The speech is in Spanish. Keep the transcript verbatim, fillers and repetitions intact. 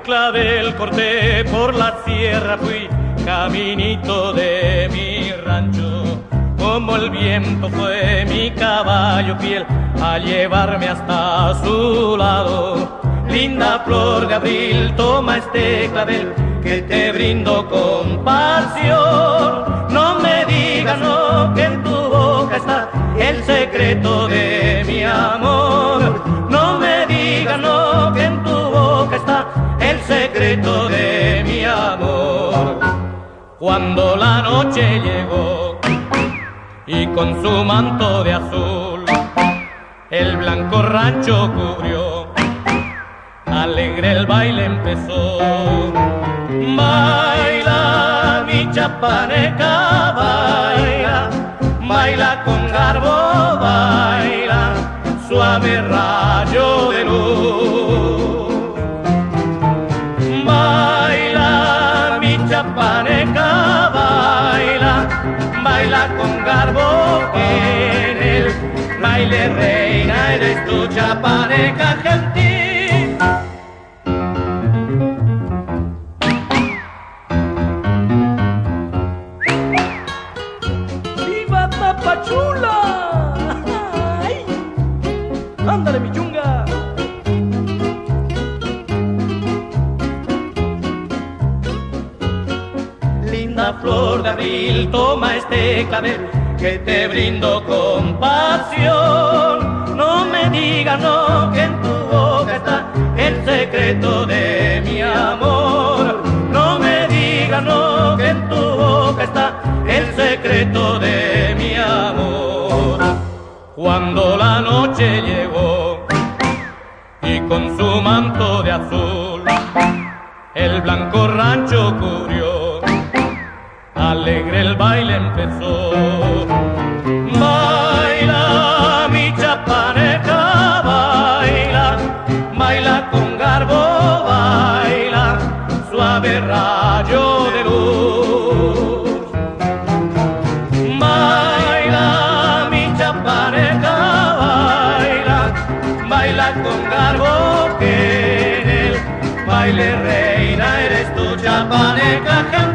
clavel corté por la sierra, fui caminito de mi rancho. Como el viento fue mi caballo fiel a llevarme hasta su lado. Linda flor de abril, toma este clavel que te brindo con pasión. No me digas no, que en tu boca está el secreto de mi amor. No me digas no, que en tu boca está el secreto de mi amor. Cuando la noche llegó y con su manto de azul el blanco rancho cubrió, alegre el baile empezó. Baila mi chapaneca, baila, baila con garbo, baila, suave rayo de luz. Baila mi chapaneca, baila, baila con garbo, que en el baile reina eres tu chapaneca gentil. ¡Viva Tapachula! ¡Ay! ¡Ándale, mi chunga! Linda flor de abril, toma este clavel que te brindo con pasión. No me digas no, que en tu boca está el secreto de mi amor. No me digas no, que en tu boca está el secreto de mi amor. Cuando la noche llegó y con su manto de azul el blanco rancho cubrió, alegre el baile empezó. Baila mi chapaneca, baila, baila con garbo, baila, suave rayo de luz. Baila mi chapaneca, baila, baila con garbo, que en el baile reina eres tu chapaneca.